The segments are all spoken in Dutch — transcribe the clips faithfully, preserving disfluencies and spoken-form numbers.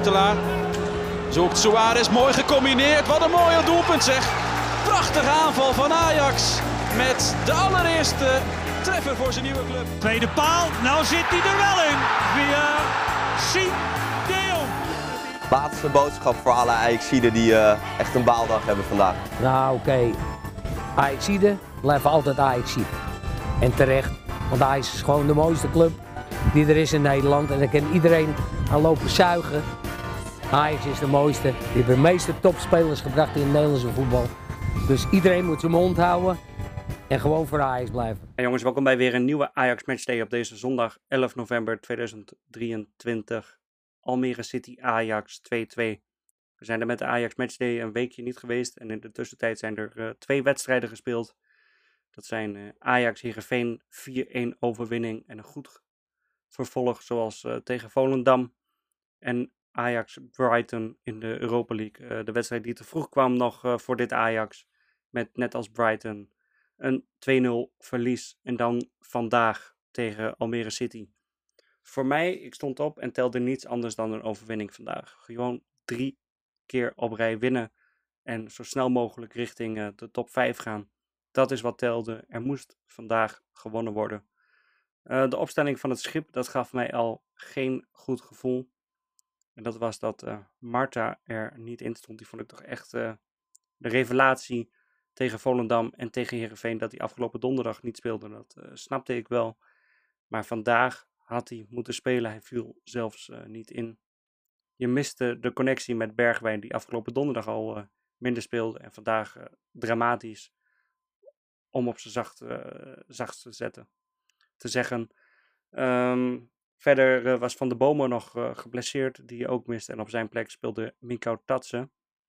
Huntelaar. Zoekt Suarez, mooi gecombineerd. Wat een mooie doelpunt zeg. Prachtige aanval van Ajax. Met de allereerste treffer voor zijn nieuwe club. Tweede paal, nou zit hij er wel in. Via Siem de Jong. Laatste boodschap voor alle Ajaxiden die uh, echt een baaldag hebben vandaag. Nou oké, okay. Ajaxiden blijven altijd Ajaxiden. En terecht, want Ajax is gewoon de mooiste club die er is in Nederland. En daar kan iedereen aan lopen zuigen. Ajax is de mooiste. Die hebben de meeste topspelers gebracht in het Nederlandse voetbal. Dus iedereen moet zijn mond houden en gewoon voor Ajax blijven. Hey jongens, welkom bij weer een nieuwe Ajax Matchday op deze zondag elf november tweeduizend drieëntwintig. Almere City Ajax twee twee. We zijn er met de Ajax Matchday een weekje niet geweest en in de tussentijd zijn er uh, twee wedstrijden gespeeld. Dat zijn uh, Ajax Heerenveen vier-een overwinning en een goed vervolg zoals uh, tegen Volendam. En Ajax Brighton in de Europa League. Uh, de wedstrijd die te vroeg kwam nog uh, voor dit Ajax. Met net als Brighton een twee nul verlies. En dan vandaag tegen Almere City. Voor mij, ik stond op en telde niets anders dan een overwinning vandaag. Gewoon drie keer op rij winnen. En zo snel mogelijk richting uh, de top vijf gaan. Dat is wat telde. Er moest vandaag gewonnen worden. Uh, de opstelling van het schip, dat gaf mij al geen goed gevoel. En dat was dat uh, Marta er niet in stond. Die vond ik toch echt uh, de revelatie tegen Volendam en tegen Heerenveen. Dat hij afgelopen donderdag niet speelde. Dat uh, snapte ik wel. Maar vandaag had hij moeten spelen. Hij viel zelfs uh, niet in. Je miste de connectie met Bergwijn. Die afgelopen donderdag al uh, minder speelde. En vandaag uh, dramatisch. Om op zijn zacht, uh, zachtst te zetten. Te zeggen. Um, Verder uh, was Van de Bomen nog uh, geblesseerd, die je ook miste. En op zijn plek speelde Mikau Tatsen.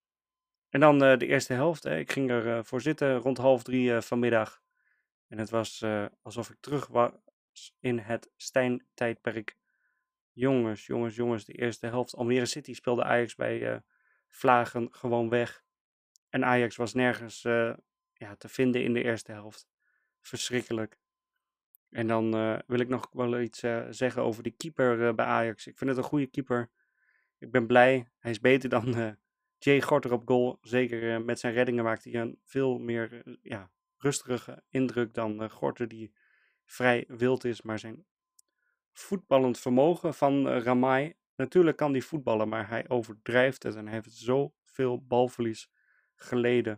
En dan uh, de eerste helft. Hè. Ik ging er uh, voor zitten rond half drie uh, vanmiddag. En het was uh, alsof ik terug was in het Stijn-tijdperk. Jongens, jongens, jongens. De eerste helft. Almere City speelde Ajax bij uh, Vlagen gewoon weg. En Ajax was nergens uh, ja, te vinden in de eerste helft. Verschrikkelijk. En dan uh, wil ik nog wel iets uh, zeggen over die keeper uh, bij Ajax. Ik vind het een goede keeper. Ik ben blij. Hij is beter dan uh, Jay Gorter op goal. Zeker uh, met zijn reddingen maakt hij een veel meer uh, ja, rustige indruk dan uh, Gorter die vrij wild is. Maar zijn voetballend vermogen van uh, Ramai. Natuurlijk kan hij voetballen, maar hij overdrijft het. En hij heeft zoveel balverlies geleden.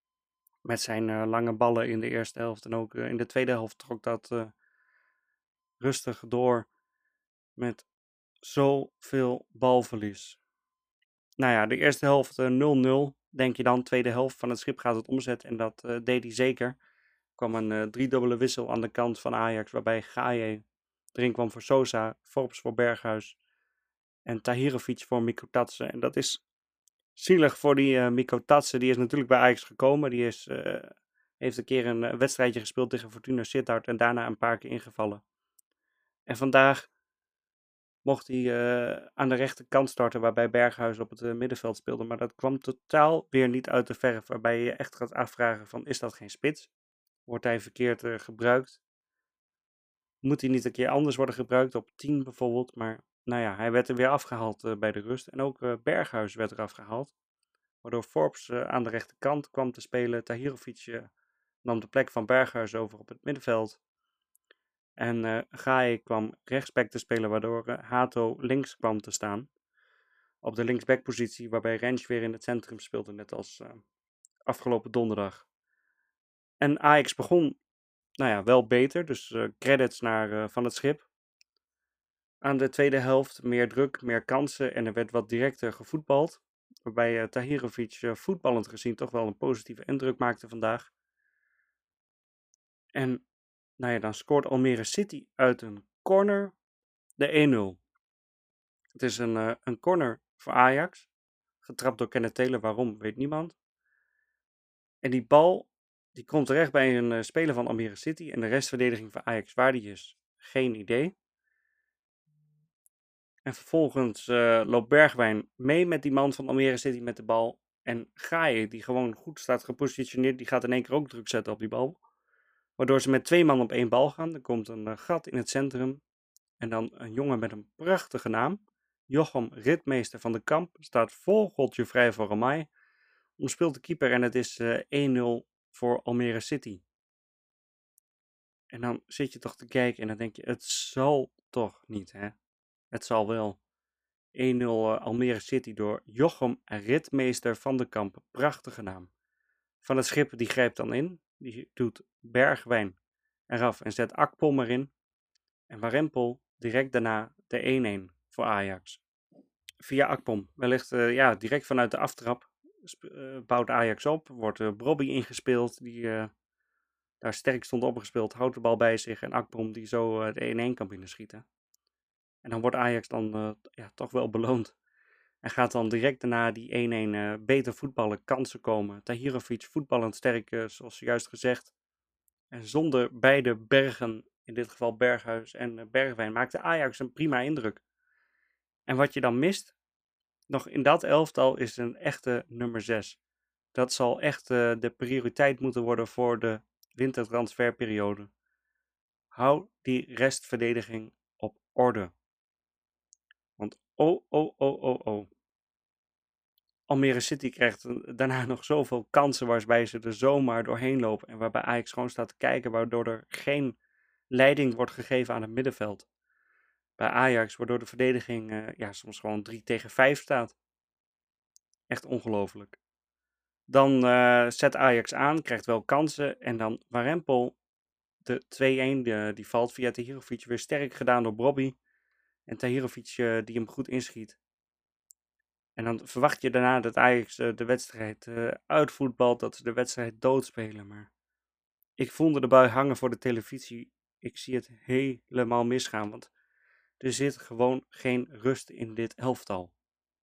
Met zijn uh, lange ballen in de eerste helft. En ook uh, in de tweede helft trok dat uh, rustig door. Met zoveel balverlies. Nou ja, de eerste helft uh, nul nul. Denk je dan, tweede helft van het schip gaat het omzetten. En dat uh, deed hij zeker. Er kwam een uh, driedubbele wissel aan de kant van Ajax. Waarbij Gaye erin kwam voor Sosa. Forbes voor Berghuis. En Tahirovic voor Mikau Tatsen. En dat is zielig voor die uh, Mikau Tatsen. Die is natuurlijk bij Ajax gekomen. Die is, uh, heeft een keer een uh, wedstrijdje gespeeld tegen Fortuna Sittard. En daarna een paar keer ingevallen. En vandaag mocht hij uh, aan de rechterkant starten. Waarbij Berghuis op het uh, middenveld speelde. Maar dat kwam totaal weer niet uit de verf. Waarbij je je echt gaat afvragen van, is dat geen spits? Wordt hij verkeerd uh, gebruikt? Moet hij niet een keer anders worden gebruikt? Op tien bijvoorbeeld. Maar nou ja, hij werd er weer afgehaald uh, bij de rust. En ook uh, Berghuis werd er afgehaald. Waardoor Forbes uh, aan de rechterkant kwam te spelen. Tahirovic uh, nam de plek van Berghuis over op het middenveld. En uh, Gaye kwam rechtsback te spelen. Waardoor uh, Hato links kwam te staan. Op de linksbackpositie. Waarbij Rens weer in het centrum speelde. Net als uh, afgelopen donderdag. En Ajax begon nou ja, wel beter. Dus uh, credits naar uh, Van het Schip. Aan de tweede helft meer druk, meer kansen. En er werd wat directer gevoetbald. Waarbij uh, Tahirovic uh, voetballend gezien toch wel een positieve indruk maakte vandaag. En nou ja, dan scoort Almere City uit een corner de een nul. Het is een, uh, een corner voor Ajax. Getrapt door Kenneth Taylor. Waarom, weet niemand. En die bal die komt terecht bij een uh, speler van Almere City. En de restverdediging van Ajax, waar die is, geen idee. En vervolgens uh, loopt Bergwijn mee met die man van Almere City met de bal. En Gaye, die gewoon goed staat gepositioneerd, die gaat in één keer ook druk zetten op die bal. Waardoor ze met twee man op één bal gaan. Er komt een uh, gat in het centrum. En dan een jongen met een prachtige naam. Jochem Ritmeester van de Kamp staat vogeltje vrij voor Ramai. Omspeelt de keeper en het is uh, één nul voor Almere City. En dan zit je toch te kijken en dan denk je, het zal toch niet, hè? Het zal wel. één nul uh, Almere City door Jochem Ritmeester van de Kamp. Prachtige naam. Van het Schip die grijpt dan in. Die doet Bergwijn eraf en zet Akpom erin. En Warempel direct daarna de één één voor Ajax. Via Akpom. Wellicht uh, ja, direct vanuit de aftrap uh, bouwt Ajax op. Wordt uh, Brobby ingespeeld. Die uh, daar sterk stond opgespeeld. Houdt de bal bij zich. En Akpom die zo uh, de één één kan binnenschieten. En dan wordt Ajax dan uh, ja, toch wel beloond. En gaat dan direct daarna die één één uh, beter voetballen, kansen komen. Tahirovic voetballend sterk, uh, zoals juist gezegd. En zonder beide bergen, in dit geval Berghuis en uh, Bergwijn, maakte Ajax een prima indruk. En wat je dan mist, nog in dat elftal, is een echte nummer zes. Dat zal echt uh, de prioriteit moeten worden voor de wintertransferperiode. Hou die restverdediging op orde. Want oh, oh, oh, oh, oh. Almere City krijgt daarna nog zoveel kansen waarbij ze er zomaar doorheen lopen. En waarbij Ajax gewoon staat te kijken, waardoor er geen leiding wordt gegeven aan het middenveld. Bij Ajax, waardoor de verdediging uh, ja, soms gewoon drie tegen vijf staat. Echt ongelooflijk. Dan uh, zet Ajax aan, krijgt wel kansen. En dan Warempel, de twee één, de, die valt via Tahirovic, weer sterk gedaan door Brobby. En Tahirovic uh, die hem goed inschiet. En dan verwacht je daarna dat Ajax uh, de wedstrijd uh, uitvoetbalt, dat ze de wedstrijd doodspelen. Maar ik voelde de bui hangen voor de televisie. Ik zie het helemaal misgaan, want er zit gewoon geen rust in dit elftal.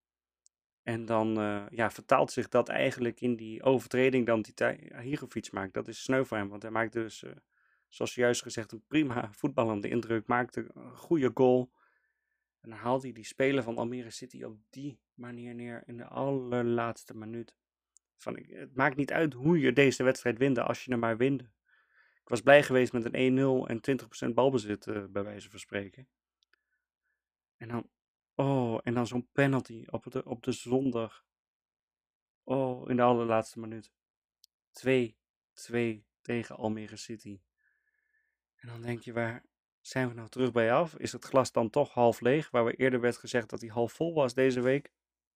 En dan uh, ja, vertaalt zich dat eigenlijk in die overtreding dan die Tahirovic maakt. Dat is sneu voor hem, want hij maakt dus, uh, zoals juist gezegd, een prima voetballende indruk. Maakte een goede goal. En dan haalt hij die speler van Almere City op die manier neer in de allerlaatste minuut. Van, het maakt niet uit hoe je deze wedstrijd wint, als je er maar wint. Ik was blij geweest met een één nul en twintig procent balbezit, uh, bij wijze van spreken. En dan, oh, en dan zo'n penalty op de, op de zondag. Oh, in de allerlaatste minuut. twee twee tegen Almere City. En dan denk je, waar zijn we nou terug bij af? Is het glas dan toch half leeg, waar we eerder werd gezegd dat hij half vol was deze week?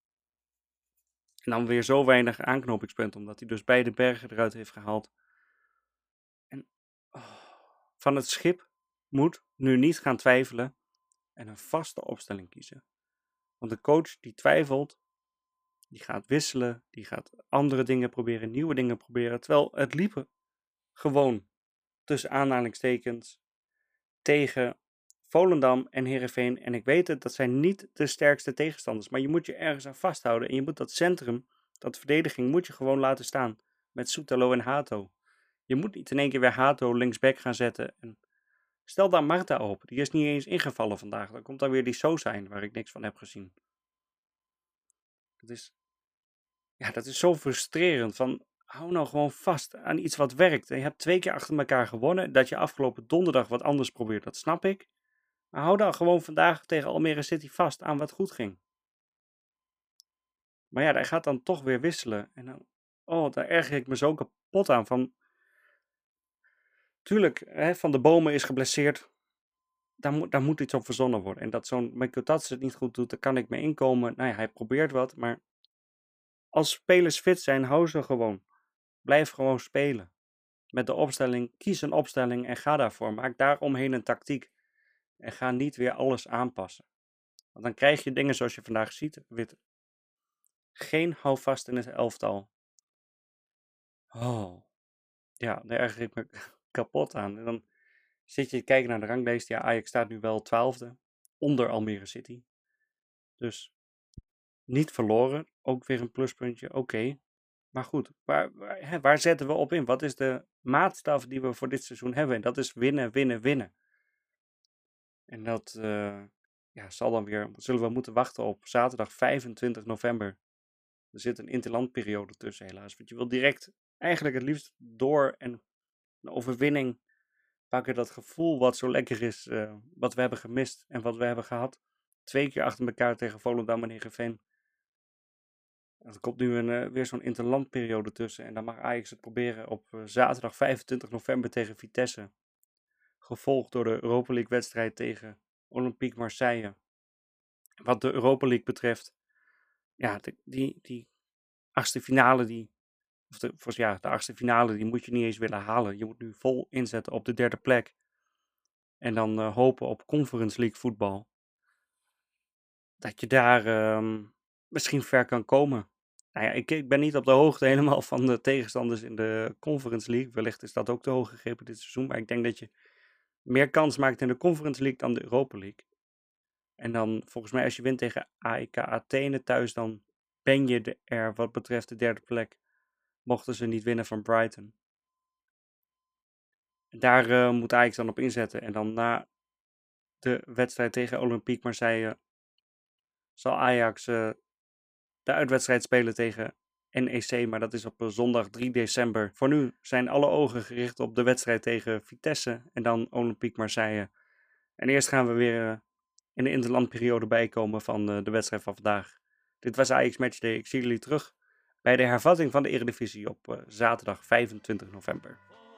En dan weer zo weinig aanknopingspunten, omdat hij dus beide bergen eruit heeft gehaald. En oh, van het Schip moet nu niet gaan twijfelen en een vaste opstelling kiezen. Want de coach die twijfelt, die gaat wisselen, die gaat andere dingen proberen, nieuwe dingen proberen. Terwijl het liep gewoon tussen aanhalingstekens tegen Volendam en Heerenveen. En ik weet het, dat zijn niet de sterkste tegenstanders. Maar je moet je ergens aan vasthouden. En je moet dat centrum, dat verdediging, moet je gewoon laten staan. Met Soetalo en Hato. Je moet niet in één keer weer Hato linksback gaan zetten. En stel daar Marta op. Die is niet eens ingevallen vandaag. Dan komt dan weer die Sosa in, waar ik niks van heb gezien. Dat is, ja, dat is zo frustrerend. Van, hou nou gewoon vast aan iets wat werkt. En je hebt twee keer achter elkaar gewonnen. Dat je afgelopen donderdag wat anders probeert, dat snap ik. Maar hou dan gewoon vandaag tegen Almere City vast aan wat goed ging. Maar ja, hij gaat dan toch weer wisselen. En dan, oh, daar erger ik me zo kapot aan. Van, tuurlijk, hè, Van de Bomen is geblesseerd. Daar moet, daar moet iets op verzonnen worden. En dat zo'n Mikotats het niet goed doet, daar kan ik mee inkomen. Nou ja, hij probeert wat, maar als spelers fit zijn, hou ze gewoon. Blijf gewoon spelen. Met de opstelling, kies een opstelling en ga daarvoor. Maak daaromheen een tactiek. En ga niet weer alles aanpassen. Want dan krijg je dingen zoals je vandaag ziet. Wit. Geen houvast in het elftal. Oh. Ja, daar erger ik me kapot aan. En dan zit je te kijken naar de ranglijst. Ja, Ajax staat nu wel twaalfde. Onder Almere City. Dus niet verloren. Ook weer een pluspuntje. Oké. Okay. Maar goed, waar, waar, hè, waar zetten we op in? Wat is de maatstaf die we voor dit seizoen hebben? En dat is winnen, winnen, winnen. En dat uh, ja, zal dan weer, zullen we moeten wachten op zaterdag vijfentwintig november. Er zit een interlandperiode tussen helaas. Want je wil direct eigenlijk het liefst door en een overwinning pakken. Dat gevoel wat zo lekker is, uh, wat we hebben gemist en wat we hebben gehad. twee keer achter elkaar tegen Volendam en Heerenveen. Er komt nu een, uh, weer zo'n interlandperiode tussen. En dan mag Ajax het proberen op uh, zaterdag vijfentwintig november tegen Vitesse. Gevolgd door de Europa League wedstrijd tegen Olympique Marseille. Wat de Europa League betreft, ja, de, die, die achtste finale, die, of de, of ja, de achtste finale, die moet je niet eens willen halen. Je moet nu vol inzetten op de derde plek. En dan uh, hopen op Conference League voetbal. Dat je daar uh, misschien ver kan komen. Nou ja, ik, ik ben niet op de hoogte helemaal van de tegenstanders in de Conference League. Wellicht is dat ook te hoog gegrepen dit seizoen. Maar ik denk dat je meer kans maakt in de Conference League dan de Europa League. En dan volgens mij als je wint tegen A E K Athene thuis, dan ben je de, er wat betreft de derde plek. Mochten ze niet winnen van Brighton. Daar uh, moet Ajax dan op inzetten. En dan na de wedstrijd tegen Olympique Marseille zal Ajax uh, de uitwedstrijd spelen tegen N E C. Maar dat is op uh, zondag drie december. Voor nu zijn alle ogen gericht op de wedstrijd tegen Vitesse en dan Olympique Marseille. En eerst gaan we weer uh, in de interlandperiode bijkomen van uh, de wedstrijd van vandaag. Dit was Ajax Matchday. Ik zie jullie terug bij de hervatting van de Eredivisie op uh, zaterdag vijfentwintig november.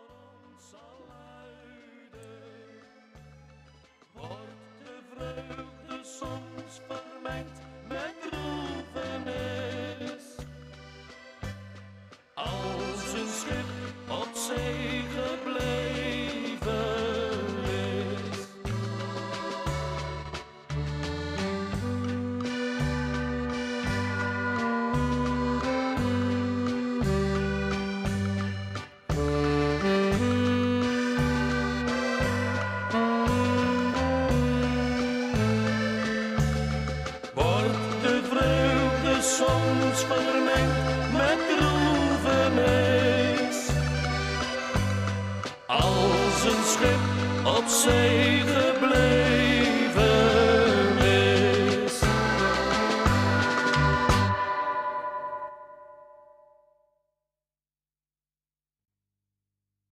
Soms vermengd met droevenis, als een schip op zee gebleven.